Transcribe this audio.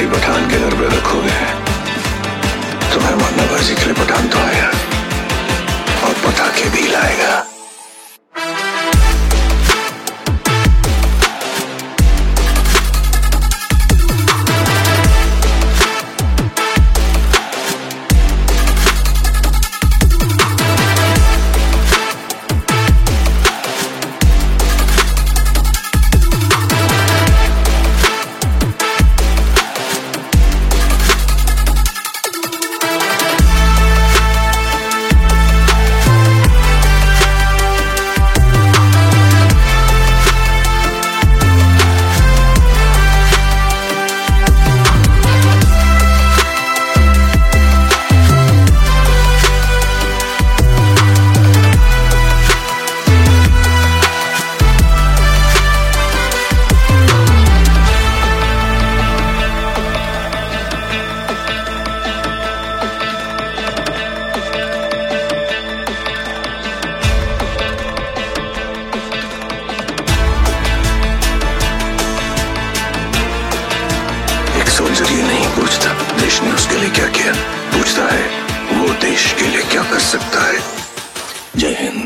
बेटी पठान के घर पे रखोगे तो मेहमाननवाजी के लिए पठान तो आया और पटाखे भी लाएगा। सोल्जर ये नहीं पूछता देश ने उसके लिए क्या किया, पूछता है वो देश के लिए क्या कर सकता है। जय हिंद।